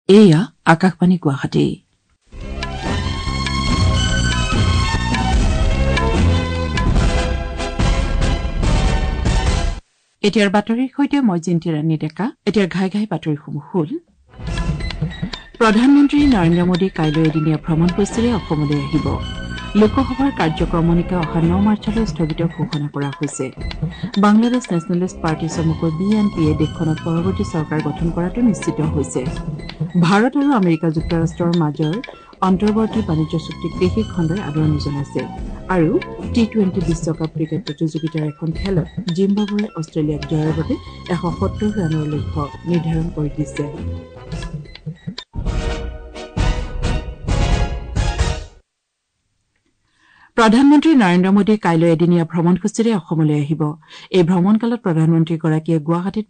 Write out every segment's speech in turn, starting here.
এয়া আকাশবাণী গুৱাহাটী। এতিয়াৰ বাতৰিৰ সৈতে মই জিন্তি ৰাণী ডেকা। এতিয়াৰ ঘাই ঘাই বাতৰিসমূহ হ'ল প্ৰধানমন্ত্ৰী নৰেন্দ্ৰ মোদী কাইলৈ এদিনীয়া ভ্ৰমণসূচীৰে অসমলৈ আহিব। লোকসভাৰ কাৰ্যক্ৰমণিকা অহা 9 মাৰ্চলৈ স্থগিত ঘোষণা কৰা হৈছে। বাংলাদেশ নেচনেলিষ্ট পাৰ্টি চমুকৈ BNPয়ে দেশখনত পৰৱৰ্তী চৰকাৰ গঠন কৰাটো নিশ্চিত হৈছে। ভাৰত আৰু আমেৰিকা যুক্তৰাষ্ট্ৰৰ মাজৰ অন্তৰ্বৰ্তী বাণিজ্য চুক্তিক কৃষি খণ্ডই আদৰণি জনাইছে। আৰু T20 বিশ্বকাপ ক্ৰিকেট প্ৰতিযোগিতাৰ এখন খেলত জিম্বাবুৱে অষ্ট্ৰেলিয়াক জয়ৰ বাবে 170 ৰানৰ লক্ষ্য নিৰ্ধাৰণ কৰি দিছে। প্ৰধানমন্ত্ৰী নৰেন্দ্ৰ মোদী কাইলৈ এদিনীয়া ভ্ৰমণসূচীৰে অসমলৈ আহিব। এই ভ্ৰমণকালত প্ৰধানমন্ত্ৰীগৰাকীয়ে গুৱাহাটীত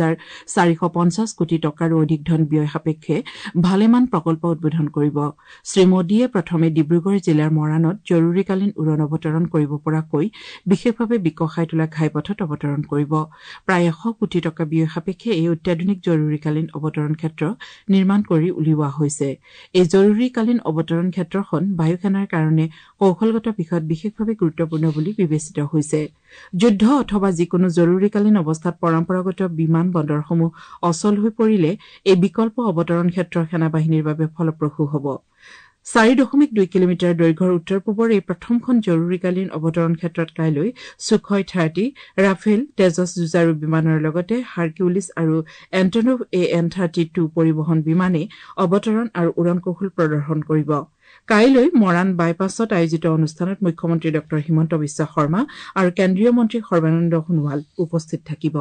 5,450 কোটি টকাৰো অধিক ধন ব্যয় সাপেক্ষে ভালেমান প্ৰকল্প উদ্বোধন কৰিব। শ্ৰীমোদীয়ে প্ৰথমে ডিব্ৰুগড় জিলাৰ মৰাণত জৰুৰীকালীন উৰণ অৱতৰণ কৰিব পৰাকৈ বিশেষভাৱে বিকশাই তোলা ঘাইপথত অৱতৰণ কৰিব। প্ৰায় 100 কোটি টকা ব্যয় সাপেক্ষে এই অত্যাধুনিক জৰুৰীকালীন অৱতৰণ ক্ষেত্ৰ নিৰ্মাণ কৰি উলিওৱা হৈছে। এই জৰুৰীকালীন অৱতৰণ ক্ষেত্ৰখন বায়ুসেনাৰ কাৰণে কৌশলগত বিষয়ত বিশেষভাৱে গুৰুত্বপূৰ্ণ বুলি বিবেচিত হৈছে। যুদ্ধ অথবা যিকোনো জৰুৰীকালীন অৱস্থাত পৰম্পৰাগত বিমান বন্দৰসমূহ অচল হৈ পৰিলে এই বিকল্প অৱতৰণ ক্ষেত্ৰ সেনাবাহিনীৰ বাবে ফলপ্ৰসূ হ'ব। 4.2 কিলোমিটাৰ দৈৰ্ঘ্যৰ উত্তৰ পূবৰ এই প্ৰথমখন জৰুৰীকালীন অৱতৰণ ক্ষেত্ৰত কাইলৈ সুখয় 30, ৰাফেল, তেজছ যুঁজাৰু বিমানৰ লগতে হাৰকিউলিছ আৰু এণ্টনভ AN-32 পৰিবহণ বিমানে অৱতৰণ আৰু উৰণ কৌশল প্ৰদৰ্শন কৰিব। কাইলৈ মৰাণ বাইপাছত আয়োজিত অনুষ্ঠানত মুখ্যমন্ত্ৰী ড হিমন্ত বিশ্ব শৰ্মা আৰু কেন্দ্ৰীয় মন্ত্ৰী সৰ্বানন্দ সোণোৱাল উপস্থিত থাকিব।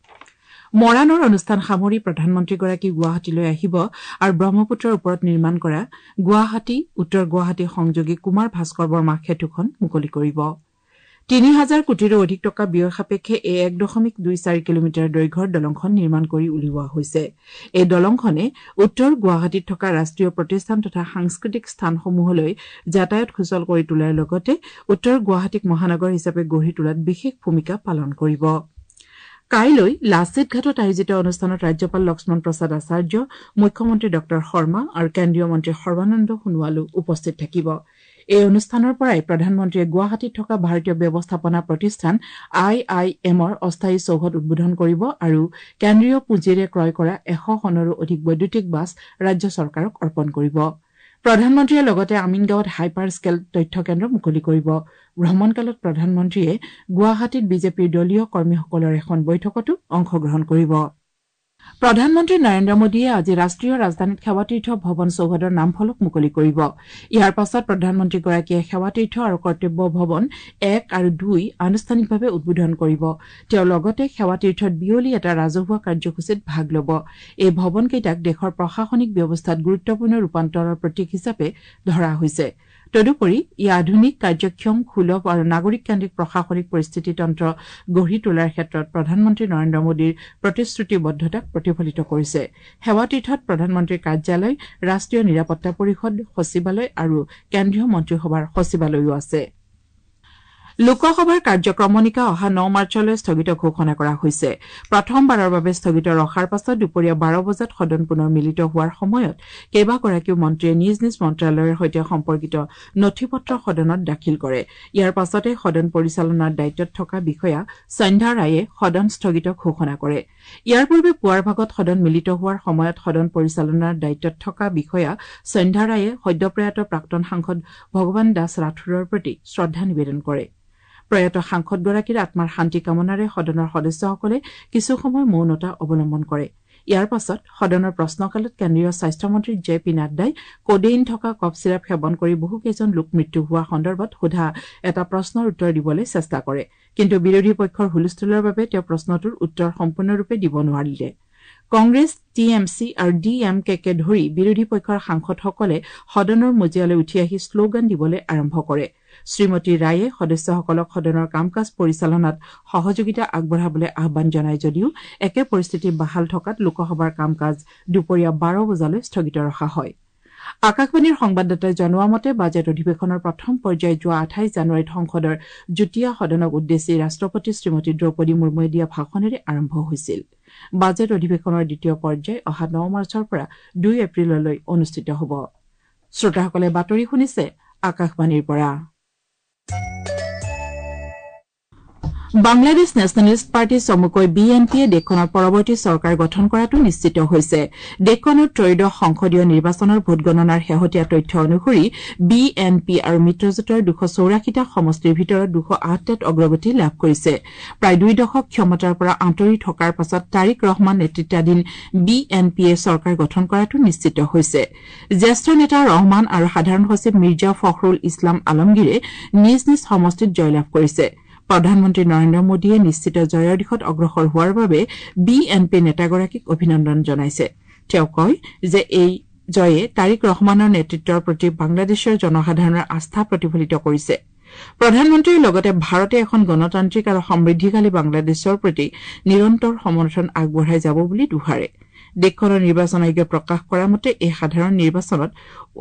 মৰাণৰ অনুষ্ঠান সামৰি প্ৰধানমন্ত্ৰীগৰাকী গুৱাহাটীলৈ আহিব আৰু ব্ৰহ্মপুত্ৰৰ ওপৰত নিৰ্মাণ কৰা গুৱাহাটী উত্তৰ গুৱাহাটী সংযোগী কুমাৰ ভাস্কৰ বৰ্মা সেতুখন মুকলি কৰিব। 3,000 কোটিৰো অধিক টকা ব্যয় সাপেক্ষে এই 1.24 কিলোমিটাৰ দৈৰ্ঘ্যৰ দলংখন নিৰ্মাণ কৰি উলিওৱা হৈছে। এই দলংখনে উত্তৰ গুৱাহাটীত থকা ৰাষ্ট্ৰীয় প্ৰতিষ্ঠান তথা সাংস্কৃতিক স্থানসমূহলৈ যাতায়াত সুচল কৰি তোলাৰ লগতে উত্তৰ গুৱাহাটীক মহানগৰ হিচাপে গঢ়ি তোলাত বিশেষ ভূমিকা পালন কৰিব। কাইলৈ লাচিত ঘাটত আয়োজিত অনুষ্ঠানত ৰাজ্যপাল লক্ষ্মণ প্ৰসাদ আচাৰ্য, মুখ্যমন্ত্ৰী ড শৰ্মা আৰু কেন্দ্ৰীয় মন্ত্ৰী সৰ্বানন্দ সোণোৱালো উপস্থিত থাকিব। এই অনুষ্ঠানৰ পৰাই প্ৰধানমন্ত্ৰীয়ে গুৱাহাটীত থকা ভাৰতীয় ব্যৱস্থাপনা প্ৰতিষ্ঠান IIMৰ অস্থায়ী চৌহদ উদ্বোধন কৰিব আৰু কেন্দ্ৰীয় পুঁজিৰে ক্ৰয় কৰা 100খনৰো অধিক বৈদ্যুতিক বাছ ৰাজ্য চৰকাৰক অৰ্পণ কৰিব। প্ৰধানমন্ত্ৰীয়ে লগতে আমিনগাঁৱত হাইপাৰ স্কেল তথ্য কেন্দ্ৰ মুকলি কৰিব। ভ্ৰমণকালত প্ৰধানমন্ত্ৰীয়ে গুৱাহাটীত বিজেপিৰ দলীয় কৰ্মীসকলৰ এখন বৈঠকতো অংশগ্ৰহণ কৰিব। প্ৰধানমন্ত্ৰী নৰেন্দ্ৰ মোদীয়ে আজি ৰাষ্ট্ৰীয় ৰাজধানীত সেৱাতীৰ্থ ভৱন চৌহদৰ নামফলক মুকলি কৰিব। ইয়াৰ পাছত প্ৰধানমন্ত্ৰীগৰাকীয়ে সেৱাতীৰ্থ আৰু কৰ্তব্য ভৱন 1 আৰু 2 আনুষ্ঠানিকভাৱে উদ্বোধন কৰিব। তেওঁ লগতে সেৱাতীৰ্থত বিয়লি এটা ৰাজহুৱা কাৰ্যসূচীত ভাগ ল'ব। এই ভৱনকেইটাক দেশৰ প্ৰশাসনিক ব্যৱস্থাত গুৰুত্বপূৰ্ণ ৰূপান্তৰৰ প্ৰতীক হিচাপে ধৰা হৈছে। তদুপৰি ই আধুনিক, কাৰ্যক্ষম, সুলভ আৰু নাগৰিককেন্দ্ৰিক প্ৰশাসনিক পৰিস্থিতিতন্ত্ৰ গঢ়ি তোলাৰ ক্ষেত্ৰত প্ৰধানমন্ত্ৰী নৰেন্দ্ৰ মোদীৰ প্ৰতিশ্ৰুতিবদ্ধতাক প্ৰতিফলিত কৰিছে। সেৱাতীৰ্থত প্ৰধানমন্ত্ৰীৰ কাৰ্যালয়, ৰাষ্ট্ৰীয় নিৰাপত্তা পৰিষদ সচিবালয় আৰু কেন্দ্ৰীয় মন্ত্ৰীসভাৰ সচিবালয়ো আছে। লোকসভাৰ কাৰ্যক্ৰমণিকা অহা 9 মাৰ্চলৈ স্থগিত ঘোষণা কৰা হৈছে। প্ৰথমবাৰৰ বাবে স্থগিত ৰখাৰ পাছত দুপৰীয়া 12 বজাত সদন পুনৰ মিলিত হোৱাৰ সময়ত কেইবাগৰাকীও মন্ত্ৰীয়ে নিজ নিজ মন্ত্ৰালয়ৰ সৈতে সম্পৰ্কিত নথিপত্ৰ সদনত দাখিল কৰে। ইয়াৰ পাছতে সদন পৰিচালনাৰ দায়িত্বত থকা বিষয়া সন্ধ্যা ৰায়ে সদন স্থগিত ঘোষণা কৰে। ইয়াৰ পূৰ্বে পুৱাৰ ভাগত সদন মিলিত হোৱাৰ সময়ত সদন পৰিচালনাৰ দায়িত্বত থকা বিষয়া সন্ধ্যা ৰায়ে সদ্যপ্ৰয়াত প্ৰাক্তন সাংসদ ভগৱান দাস ৰাথোৰৰ প্ৰতি শ্ৰদ্ধা নিবেদন কৰে। প্ৰয়াত সাংসদগৰাকীৰ আত্মাৰ শান্তি কামনাৰে সদনৰ সদস্যসকলে কিছু সময় মৌনতা অৱলম্বন কৰে। ইয়াৰ পাছত সদনৰ প্ৰশ্নকালত কেন্দ্ৰীয় স্বাস্থ্যমন্ত্ৰী JP নাড্ডাই কোডেইন থকা কফ চিৰাপ সেৱন কৰি বহুকেইজন লোক মৃত্যু হোৱা সন্দৰ্ভত সোধা এটা প্ৰশ্নৰ উত্তৰ দিবলৈ চেষ্টা কৰে। কিন্তু বিৰোধী পক্ষৰ হুলস্থুলৰ বাবে তেওঁ প্ৰশ্নটোৰ উত্তৰ সম্পূৰ্ণৰূপে দিব নোৱাৰিলে। কংগ্ৰেছ, TMC আৰু DMKকে ধৰি বিৰোধী পক্ষৰ সাংসদসকলে সদনৰ মজিয়ালৈ উঠি আহি শ্লোগান দিবলৈ আৰম্ভ কৰে। শ্ৰীমতী ৰায়ে সদস্যসকলক সদনৰ কাম কাজ পৰিচালনাত সহযোগিতা আগবঢ়াবলৈ আহ্বান জনায় যদিও একে পৰিস্থিতি বাহাল থকাত লোকসভাৰ কাম কাজ দুপৰীয়া 12 বজালৈ স্থগিত ৰখা হয়। আকাশবাণীৰ সংবাদদাতাই জনোৱা মতে বাজেট অধিৱেশনৰ প্ৰথম পৰ্যায় যোৱা 28 জানুৱাৰীত সংসদৰ যুটীয়া সদনক উদ্দেশ্যি ৰাষ্ট্ৰপতি শ্ৰীমতী দ্ৰৌপদী মুৰ্মুৱে দিয়া ভাষণেৰে আৰম্ভ হৈছিল। বাজেট অধিৱেশনৰ দ্বিতীয় পৰ্যায় অহা 9 মাৰ্চৰ পৰা 2 এপ্ৰিললৈ অনুষ্ঠিত হ'ব। শ্ৰোতাসকলে বাতৰি শুনিছে আকাশবাণীৰ পৰা। বাংলাদেশ নেশ্যনেলিষ্ট পাৰ্টি চমুকৈ BNPয়ে দেশখনৰ পৰৱৰ্তী চৰকাৰ গঠন কৰাটো নিশ্চিত হৈছে। দেশখনৰ ত্ৰয়োদশ সংসদীয় নিৰ্বাচনৰ ভোটগণনাৰ শেহতীয়া তথ্য অনুসৰি BNP আৰু মিত্ৰজোঁটৰ 284টা সমষ্টিৰ ভিতৰত 208টাত অগ্ৰগতি লাভ কৰিছে। প্ৰায় 2 দশক ক্ষমতাৰ পৰা আঁতৰি থকাৰ পাছত তাৰিক ৰহমান নেতৃত্বাধীন BNPয়ে চৰকাৰ গঠন কৰাটো নিশ্চিত হৈছে। জ্যেষ্ঠ নেতা ৰহমান আৰু সাধাৰণ সচিব মিৰ্জা ফখৰুল ইছলাম আলমগীৰে নিজ নিজ সমষ্টিত জয়লাভ কৰিছে। প্ৰধানমন্ত্ৰী নৰেন্দ্ৰ মোদীয়ে নিশ্চিত জয়ৰ দিশত অগ্ৰসৰ হোৱাৰ বাবে BNP নেতাগৰাকীক অভিনন্দন জনাইছে। তেওঁ কয় যে এই জয়ে তাৰিক ৰহমানৰ নেতৃত্বৰ প্ৰতি বাংলাদেশৰ জনসাধাৰণৰ আস্থা প্ৰতিফলিত কৰিছে। প্ৰধানমন্ত্ৰীয়ে লগতে ভাৰতে এখন গণতান্ত্ৰিক আৰু সমৃদ্ধিশালী বাংলাদেশৰ প্ৰতি নিৰন্তৰ সমৰ্থন আগবঢ়াই যাব বুলি দোহাৰে। দেশখনৰ নিৰ্বাচন আয়োগে প্ৰকাশ কৰা মতে এই সাধাৰণ নিৰ্বাচনত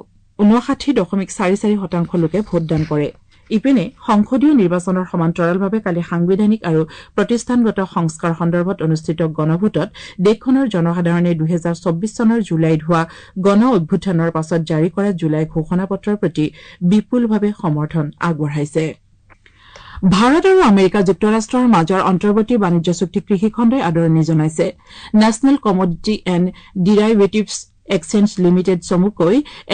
59.44% লোকে ভোটদান কৰে। ইপিনে সংসদীয় নিৰ্বাচনৰ সমান্তৰালভাৱে কালি সাংবিধানিক আৰু প্ৰতিষ্ঠানগত সংস্কাৰ সন্দৰ্ভত অনুষ্ঠিত গণভোটত দেশখনৰ জনসাধাৰণে 2024 চনৰ জুলাইত হোৱা গণ অভ্যুত্থানৰ পাছত জাৰি কৰা জুলাই ঘোষণাপত্ৰৰ প্ৰতি বিপুলভাৱে সমৰ্থন আগবঢ়াইছে। ভাৰত আৰু আমেৰিকা যুক্তৰাষ্ট্ৰৰ মাজৰ অন্তৰ্বৰ্তী বাণিজ্য চুক্তি কৃষি খণ্ডই আদৰণি জনাইছে। National commodity and derivatives exchange limited চমুকৈ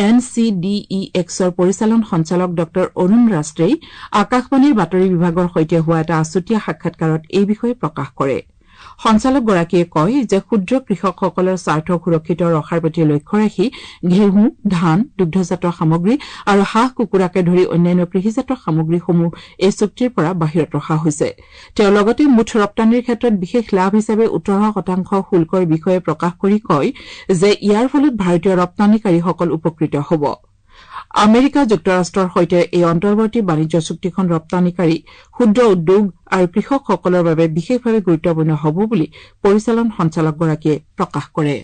NCDEXৰ পৰিচালন সঞ্চালক ড অৰুণ ৰাষ্ট্ৰেই আকাশবাণীৰ বাতৰি বিভাগৰ সৈতে হোৱা এটা আছুতীয়া সাক্ষাৎকাৰত এই বিষয়ে প্ৰকাশ কৰে। সঞ্চালকগৰাকীয়ে কয় যে ক্ষুদ্ৰ কৃষকসকলৰ স্বাৰ্থ সুৰক্ষিত ৰখাৰ প্ৰতি লক্ষ্য ৰাখি ঘেঁহু, ধান, দুগ্ধজাত সামগ্ৰী আৰু হাঁহ কুকুৰাকে ধৰি অন্যান্য কৃষিজাত সামগ্ৰীসমূহ এই চুক্তিৰ পৰা বাহিৰত ৰখা হৈছে। তেওঁ লগতে মুঠ ৰপ্তানিৰ ক্ষেত্ৰত বিশেষ লাভ হিচাপে 18% শুল্কৰ বিষয়ে প্ৰকাশ কৰি কয় যে ইয়াৰ ফলত ভাৰতীয় ৰপ্তানিকাৰীসকল উপকৃত হ'ব। আমেৰিকা যুক্তৰাষ্ট্ৰৰ সৈতে এই অন্তৰ্বৰ্তী বাণিজ্য চুক্তিখন ৰপ্তানিকাৰী, ক্ষুদ্ৰ উদ্যোগ আৰু কৃষকসকলৰ বাবে বিশেষভাৱে গুৰুত্বপূৰ্ণ হ'ব বুলি পৰিচালন সঞ্চালকগৰাকীয়ে প্ৰকাশ কৰে।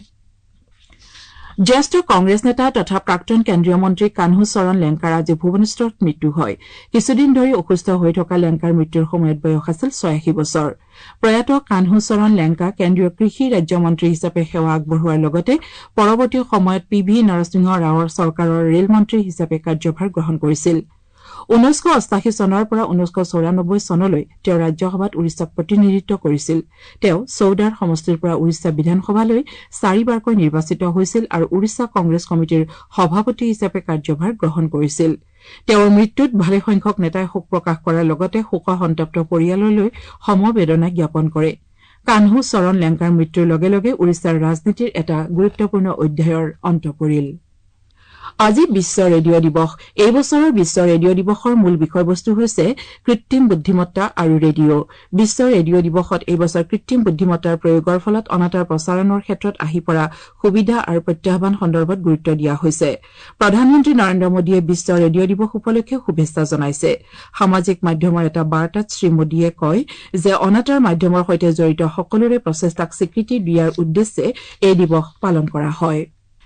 জ্যেষ্ঠ কংগ্ৰেছ নেতা তথা প্ৰাক্তন কেন্দ্ৰীয় মন্ত্ৰী কানহু চৰণ লেংকাৰ আজি ভুৱনেশ্বৰত মৃত্যু হয়। কিছুদিন ধৰি অসুস্থ হৈ থকা লেংকাৰ মৃত্যুৰ সময়ত বয়স আছিল 86 বছৰ। প্ৰয়াত কানহু চৰণ লেংকা কেন্দ্ৰীয় কৃষি ৰাজ্যমন্ত্ৰী হিচাপে সেৱা আগবঢ়োৱাৰ লগতে পৰৱৰ্তী সময়ত PV নৰসিংহ ৰাওৰ চৰকাৰৰ ৰেল মন্ত্ৰী হিচাপে কাৰ্যভাৰ গ্ৰহণ কৰিছিল। 1988 চনৰ পৰা 1994 চনলৈ তেওঁ ৰাজ্যসভাত উৰিষ্যাক প্ৰতিনিধিত্ব কৰিছিল। তেওঁ চৌদাৰ সমষ্টিৰ পৰা উৰিষ্যা বিধানসভালৈ 4বাৰকৈ নিৰ্বাচিত হৈছিল আৰু উৰিষ্যা কংগ্ৰেছ কমিটিৰ সভাপতি হিচাপে কাৰ্যভাৰ গ্ৰহণ কৰিছিল। তেওঁৰ মৃত্যুত ভালেসংখ্যক নেতাই শোক প্ৰকাশ কৰাৰ লগতে শোকসন্তপ্ত পৰিয়াললৈ সমবেদনা জ্ঞাপন কৰে। কানহু চৰণ লেংকাৰ মৃত্যুৰ লগে লগে উৰিষ্যাৰ ৰাজনীতিৰ এটা গুৰুত্বপূৰ্ণ অধ্যায়ৰ অন্ত পৰিল। আজি বিশ্ব ৰেডিঅ' দিৱস। এই বছৰৰ বিশ্ব ৰেডিঅ' দিৱসৰ মূল বিষয়বস্তু হৈছে কৃত্ৰিম বুদ্ধিমত্তা আৰু ৰেডিঅ'। বিশ্ব ৰেডিঅ' দিৱসত এই বছৰ কৃত্ৰিম বুদ্ধিমত্তাৰ প্ৰয়োগৰ ফলত অনাতাঁৰ প্ৰচাৰণৰ ক্ষেত্ৰত আহি পৰা সুবিধা আৰু প্ৰত্যাহ্বান সন্দৰ্ভত গুৰুত্ব দিয়া হৈছে। প্ৰধানমন্ত্ৰী নৰেন্দ্ৰ মোদীয়ে বিশ্ব ৰেডিঅ' দিৱস উপলক্ষে শুভেচ্ছা জনাইছে। সামাজিক মাধ্যমৰ এটা বাৰ্তাত শ্ৰীমোদীয়ে কয় যে অনাতাঁৰ মাধ্যমৰ সৈতে জড়িত সকলোৰে প্ৰচেষ্টাক স্বীকৃতি দিয়াৰ উদ্দেশ্যে এই দিৱস পালন কৰা হয়।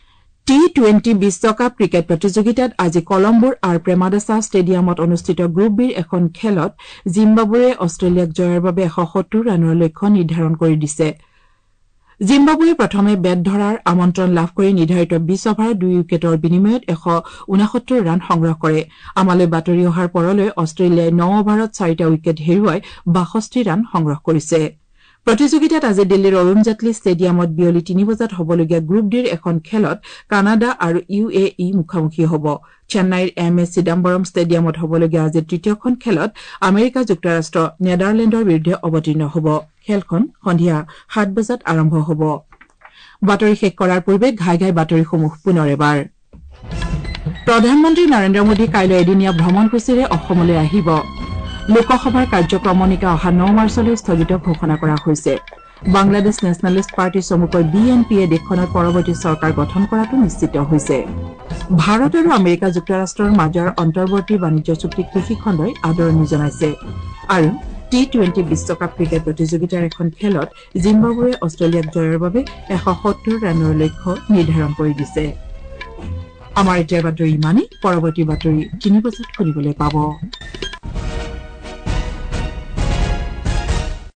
T20 বিশ্বকাপ ক্ৰিকেট প্ৰতিযোগিতাত আজি কলম্বোৰ আৰ প্ৰেমাদাসা ষ্টেডিয়ামত অনুষ্ঠিত গ্ৰুপ বিৰ এখন খেলত জিম্বাবুৱে অষ্ট্ৰেলিয়াক জয়ৰ বাবে 170 ৰানৰ লক্ষ্য নিৰ্ধাৰণ কৰি দিছে। জিম্বাবুৱে প্ৰথমে বেট ধৰাৰ আমন্ত্ৰণ লাভ কৰি নিৰ্ধাৰিত 20 অভাৰত 2 উইকেটৰ বিনিময়ত 169 ৰান সংগ্ৰহ কৰে। আমালৈ বাতৰি অহাৰ পৰলৈ অষ্ট্ৰেলিয়াই 9 অভাৰত 4টা উইকেট হেৰুৱাই 62 ৰান সংগ্ৰহ কৰিছে। প্ৰতিযোগিতাত আজি দিল্লীৰ অৰুণ জেটলী ষ্টেডিয়ামত বিয়লি 3 বজাত হ'বলগীয়া গ্ৰুপ ডিৰ এখন খেলত কানাডা আৰু UAE মুখামুখি হ'ব। চেন্নাইৰ MS চিদাম্বৰম ষ্টেডিয়ামত হ'বলগীয়া আজি তৃতীয়খন খেলত আমেৰিকা যুক্তৰাষ্ট্ৰ নেদাৰলেণ্ডৰ বিৰুদ্ধে অৱতীৰ্ণ হ'ব। খেলখন সন্ধিয়া 7 বজাত আৰম্ভ হ'ব। বাতৰি শেষ কৰাৰ পূৰ্বে ঘাই ঘাই বাতৰিসমূহ পুনৰ এবাৰ। প্ৰধানমন্ত্ৰী নৰেন্দ্ৰ মোদী কাইলৈ এদিনীয়া ভ্ৰমণসূচীৰে অসমলৈ আহিব। লোকসভাৰ কাৰ্যক্ৰমণিকা অহা 9 মাৰ্চলৈ স্থগিত ঘোষণা কৰা হৈছে। বাংলাদেশ নেশ্যনেলিষ্ট পাৰ্টি চমুকৈ BNPয়ে দেশখনৰ পৰৱৰ্তী চৰকাৰ গঠন কৰাটো নিশ্চিত হৈছে। ভাৰত আৰু আমেৰিকা যুক্তৰাষ্ট্ৰৰ মাজৰ অন্তৰ্বৰ্তী বাণিজ্য চুক্তি কৃষি খণ্ডই আদৰণি জনাইছে। আৰু T20 বিশ্বকাপ ক্ৰিকেট প্ৰতিযোগিতাৰ এখন খেলত জিম্বাবুৱে অষ্ট্ৰেলিয়াক জয়ৰ বাবে 170 ৰানৰ লক্ষ্য নিৰ্ধাৰণ কৰি দিছে। আমাৰ এতিয়া বাতৰি ইমানেই। পৰৱৰ্তী বাতৰি 3 বজাত শুনিবলৈ পাব।